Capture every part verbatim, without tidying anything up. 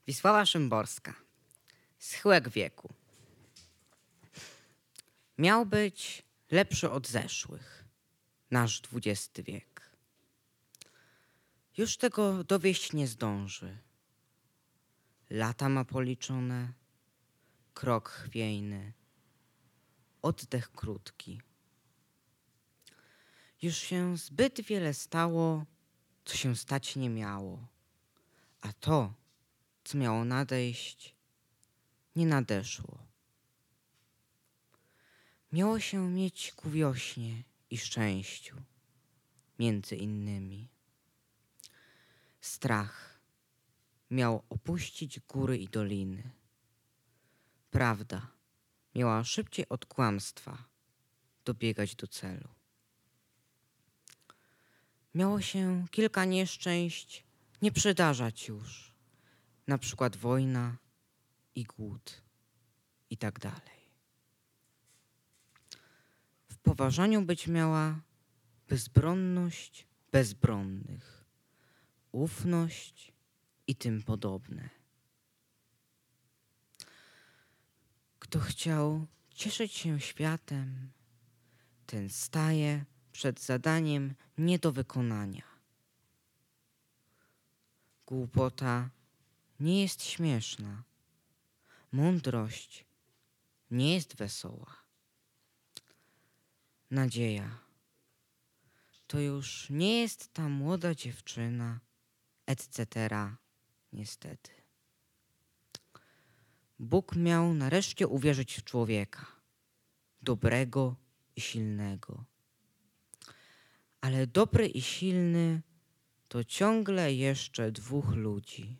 Wisława Szymborska. Schyłek wieku. Miał być lepszy od zeszłych, nasz dwudziesty wiek. Już tego dowieść nie zdąży. Lata ma policzone, krok chwiejny, oddech krótki. Już się zbyt wiele stało, co się stać nie miało, a to, co miało nadejść, nie nadeszło. Miało się mieć ku wiośnie i szczęściu, między innymi. Strach miał opuścić góry i doliny. Prawda miała szybciej od kłamstwa dobiegać do celu. Miało się kilka nieszczęść nie przydarzać już, na przykład wojna i głód i tak dalej. W poważaniu być miała bezbronność bezbronnych, ufność i tym podobne. Kto chciał cieszyć się światem, ten staje przed zadaniem nie do wykonania. Głupota nie jest śmieszna, mądrość nie jest wesoła. Nadzieja to już nie jest ta młoda dziewczyna, et cetera. Niestety. Bóg miał nareszcie uwierzyć w człowieka, dobrego i silnego. Ale dobry i silny to ciągle jeszcze dwóch ludzi.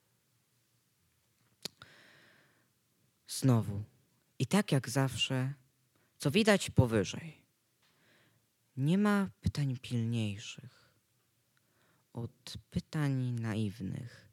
Znowu, i tak jak zawsze, co widać powyżej. Nie ma pytań pilniejszych od pytań naiwnych.